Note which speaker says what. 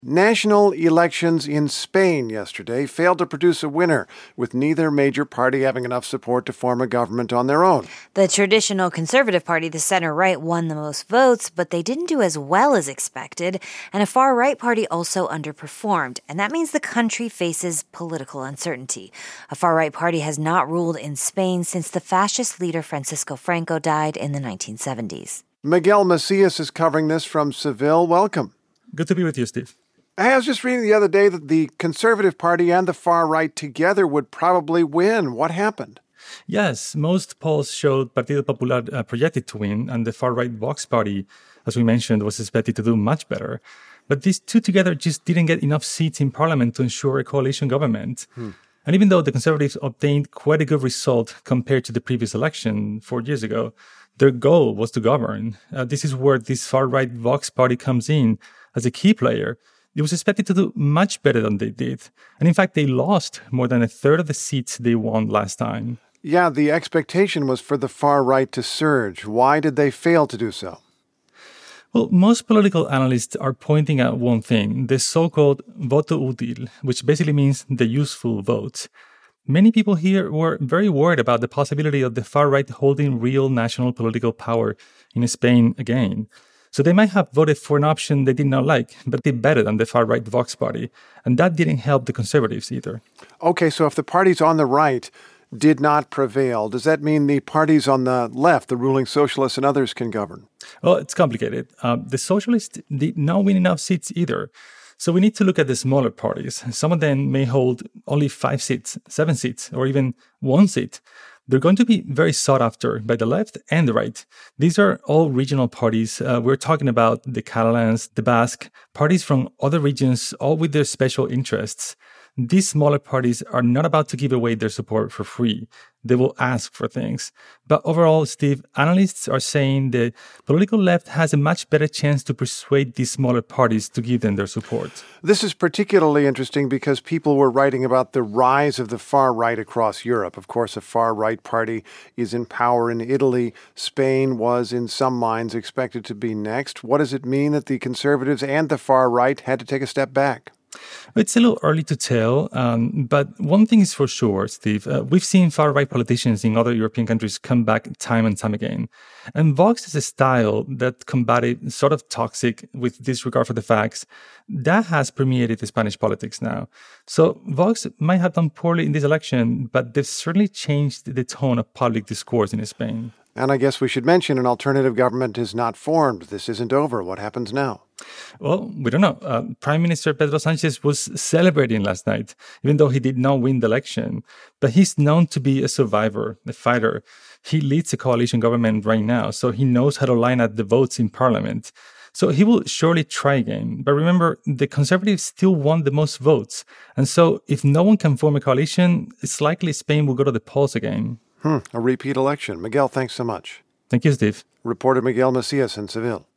Speaker 1: National elections in Spain yesterday failed to produce a winner, with neither major party having enough support to form a government on their own.
Speaker 2: The traditional Conservative Party, the center-right, won the most votes, but they didn't do as well as expected, and a far-right party also underperformed, and that means the country faces political uncertainty. A far-right party has not ruled in Spain since the fascist leader Francisco Franco died in the 1970s.
Speaker 1: Miguel Macias is covering this from Seville. Welcome.
Speaker 3: Good to be with you, Steve.
Speaker 1: I was just reading the other day that the Conservative Party and the far right together would probably win. What happened?
Speaker 3: Yes, most polls showed Partido Popular projected to win, and the far-right Vox Party, as we mentioned, was expected to do much better. But these two together just didn't get enough seats in parliament to ensure a coalition government. And even though the Conservatives obtained quite a good result compared to the previous election 4 years ago, their goal was to govern. This is where this far-right Vox Party comes in as a key player. It was expected to do much better than they did. And in fact, they lost more than a third of the seats they won last time.
Speaker 1: Yeah, the expectation was for the far right to surge. Why did they fail to do so?
Speaker 3: Well, most political analysts are pointing at one thing, the so-called voto útil, which basically means the useful vote. Many people here were very worried about the possibility of the far right holding real national political power in Spain again. So they might have voted for an option they did not like, but did better than the far-right Vox Party. And that didn't help the Conservatives either.
Speaker 1: Okay, so if the parties on the right did not prevail, does that mean the parties on the left, the ruling socialists and others, can govern?
Speaker 3: Well, it's complicated. The socialists did not win enough seats either. So we need to look at the smaller parties. Some of them may hold only 5 seats, 7 seats, or even 1 seat. They're going to be very sought after by the left and the right. These are all regional parties. We're talking about the Catalans, the Basque, parties from other regions, all with their special interests. These smaller parties are not about to give away their support for free. They will ask for things. But overall, Steve, analysts are saying the political left has a much better chance to persuade these smaller parties to give them their support.
Speaker 1: This is particularly interesting because people were writing about the rise of the far right across Europe. Of course, a far right party is in power in Italy. Spain was, in some minds, expected to be next. What does it mean that the conservatives and the far right had to take a step back?
Speaker 3: It's a little early to tell, but one thing is for sure, Steve. We've seen far-right politicians in other European countries come back time and time again. And Vox is a style that combated sort of toxic with disregard for the facts. That has permeated Spanish politics now. So Vox might have done poorly in this election, but they've certainly changed the tone of public discourse in Spain.
Speaker 1: And I guess we should mention an alternative government is not formed. This isn't over. What happens now?
Speaker 3: Well, we don't know. Prime Minister Pedro Sánchez was celebrating last night, even though he did not win the election. But he's known to be a survivor, a fighter. He leads a coalition government right now, so he knows how to line up the votes in parliament. So he will surely try again. But remember, the Conservatives still won the most votes. And so if no one can form a coalition, it's likely Spain will go to the polls again.
Speaker 1: A repeat election. Miguel, thanks so much.
Speaker 3: Thank you, Steve.
Speaker 1: Reporter Miguel Macias in Seville.